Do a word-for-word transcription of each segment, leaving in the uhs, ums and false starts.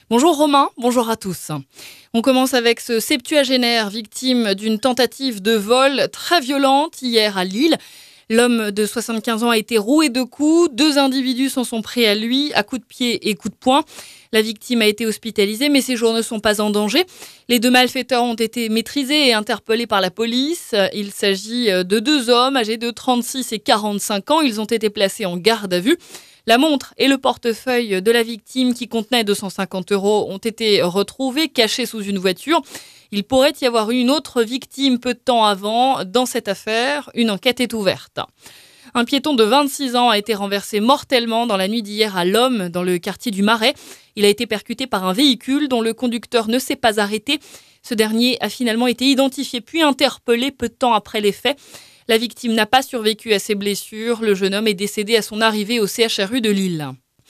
Bonjour Romain, bonjour à tous. On commence avec ce septuagénaire victime d'une tentative de vol très violente hier à Lille. L'homme de soixante-quinze ans a été roué de coups. Deux individus s'en sont pris à lui, à coups de pied et coups de poing. La victime a été hospitalisée, mais ses jours ne sont pas en danger. Les deux malfaiteurs ont été maîtrisés et interpellés par la police. Il s'agit de deux hommes âgés de trente-six et quarante-cinq ans. Ils ont été placés en garde à vue. La montre et le portefeuille de la victime qui contenaient deux cent cinquante euros ont été retrouvés, cachés sous une voiture. Il pourrait y avoir eu une autre victime peu de temps avant. Dans cette affaire, une enquête est ouverte. Un piéton de vingt-six ans a été renversé mortellement dans la nuit d'hier à Lomme, dans le quartier du Marais. Il a été percuté par un véhicule dont le conducteur ne s'est pas arrêté. Ce dernier a finalement été identifié puis interpellé peu de temps après les faits. La victime n'a pas survécu à ses blessures. Le jeune homme est décédé à son arrivée au C H R U de Lille.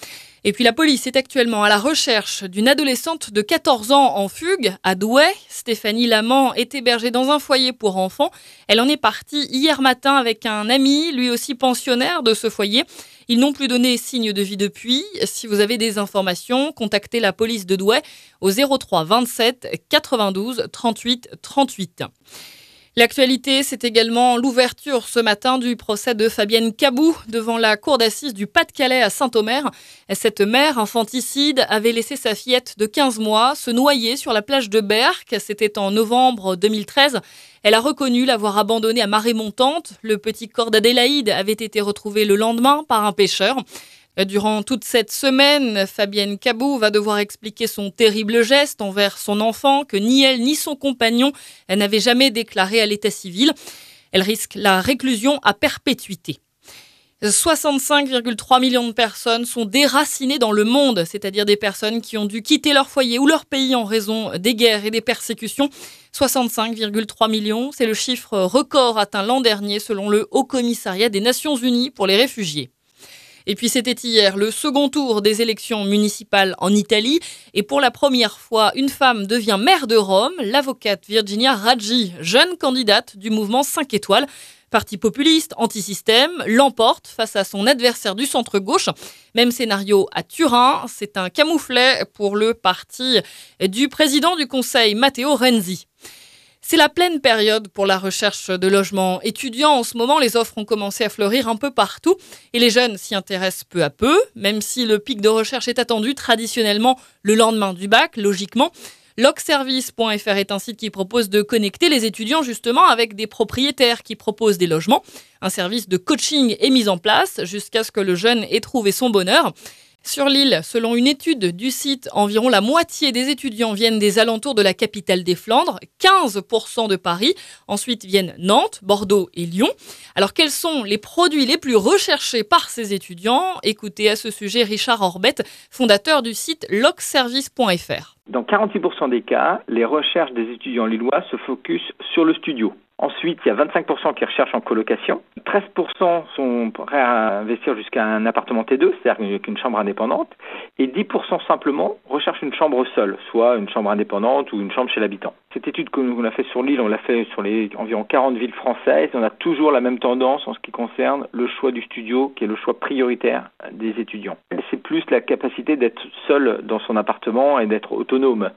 Et puis la police est actuellement à la recherche d'une adolescente de quatorze ans en fugue à Douai. Stéphanie Lamant est hébergée dans un foyer pour enfants. Elle en est partie hier matin avec un ami, lui aussi pensionnaire de ce foyer. Ils n'ont plus donné signe de vie depuis. Si vous avez des informations, contactez la police de Douai au zéro trois vingt-sept quatre-vingt-douze trente-huit trente-huit. L'actualité, c'est également l'ouverture ce matin du procès de Fabienne Cabou devant la cour d'assises du Pas-de-Calais à Saint-Omer. Cette mère infanticide avait laissé sa fillette de quinze mois se noyer sur la plage de Berck. C'était en novembre deux mille treize. Elle a reconnu l'avoir abandonnée à marée montante. Le petit corps d'Adélaïde avait été retrouvé le lendemain par un pêcheur. Durant toute cette semaine, Fabienne Cabou va devoir expliquer son terrible geste envers son enfant que ni elle ni son compagnon n'avaient jamais déclaré à l'état civil. Elle risque la réclusion à perpétuité. soixante-cinq virgule trois millions de personnes sont déracinées dans le monde, c'est-à-dire des personnes qui ont dû quitter leur foyer ou leur pays en raison des guerres et des persécutions. soixante-cinq virgule trois millions, c'est le chiffre record atteint l'an dernier selon le Haut Commissariat des Nations Unies pour les réfugiés. Et puis c'était hier le second tour des élections municipales en Italie. Et pour la première fois, une femme devient maire de Rome, l'avocate Virginia Raggi, jeune candidate du mouvement cinq étoiles. Parti populiste, anti-système, l'emporte face à son adversaire du centre-gauche. Même scénario à Turin, c'est un camouflet pour le parti du président du conseil, Matteo Renzi. C'est la pleine période pour la recherche de logements étudiants. En ce moment, les offres ont commencé à fleurir un peu partout et les jeunes s'y intéressent peu à peu, même si le pic de recherche est attendu traditionnellement le lendemain du bac, logiquement. Locservice point f r est un site qui propose de connecter les étudiants justement avec des propriétaires qui proposent des logements. Un service de coaching est mis en place jusqu'à ce que le jeune ait trouvé son bonheur. Sur l'île, selon une étude du site, environ la moitié des étudiants viennent des alentours de la capitale des Flandres, quinze pour cent de Paris. Ensuite viennent Nantes, Bordeaux et Lyon. Alors quels sont les produits les plus recherchés par ces étudiants ? Écoutez à ce sujet Richard Orbette, fondateur du site locservice point f r. Dans quarante-six pour cent des cas, les recherches des étudiants lillois se focus sur le studio. Ensuite, il y a vingt-cinq pour cent qui recherchent en colocation. treize pour cent sont prêts à investir jusqu'à un appartement T deux, c'est-à-dire avec une chambre indépendante. Et dix pour cent simplement recherchent une chambre seule, soit une chambre indépendante ou une chambre chez l'habitant. Cette étude qu'on a fait sur l'île, on l'a fait sur les environ quarante villes françaises. On a toujours la même tendance en ce qui concerne le choix du studio, qui est le choix prioritaire des étudiants. C'est plus la capacité d'être seul dans son appartement et d'être autonome.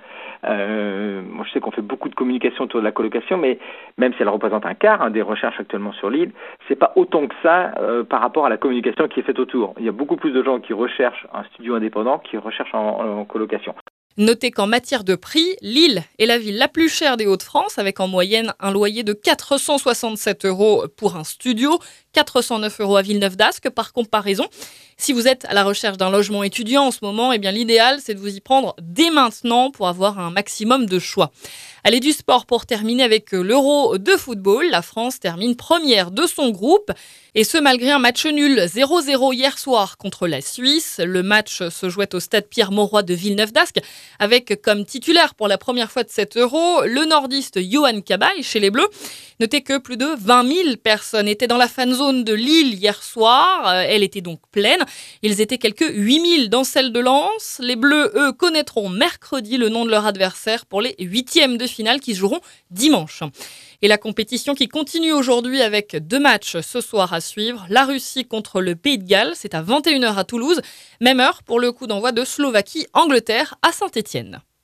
Euh, moi, je sais qu'on fait beaucoup de communication autour de la colocation, mais même si elle représente un quart hein, des recherches actuellement sur l'île, c'est pas autant que ça euh, par rapport à la communication qui est faite autour. Il y a beaucoup plus de gens qui recherchent un studio indépendant qui recherchent en, en colocation. Notez qu'en matière de prix, Lille est la ville la plus chère des Hauts-de-France, avec en moyenne un loyer de quatre cent soixante-sept euros pour un studio, quatre cent neuf euros à Villeneuve-d'Ascq par comparaison. Si vous êtes à la recherche d'un logement étudiant en ce moment, eh bien l'idéal c'est de vous y prendre dès maintenant pour avoir un maximum de choix. Allez, du sport pour terminer avec l'Euro de football. La France termine première de son groupe. Et ce, malgré un match nul zéro zéro hier soir contre la Suisse. Le match se jouait au stade Pierre-Mauroy de Villeneuve-d'Ascq avec comme titulaire pour la première fois de cet Euro le nordiste Yohan Cabaye chez les Bleus. Notez que plus de vingt mille personnes étaient dans la fanzone de Lille hier soir. Elle était donc pleine. Ils étaient quelques huit mille dans celle de Lens. Les Bleus, eux, connaîtront mercredi le nom de leur adversaire pour les huitièmes de finale qui se joueront dimanche. Et la compétition qui continue aujourd'hui avec deux matchs ce soir à suivre. La Russie contre le Pays de Galles, c'est à vingt et une heures à Toulouse. Même heure pour le coup d'envoi de Slovaquie-Angleterre à Saint-Étienne. Saint-Étienne.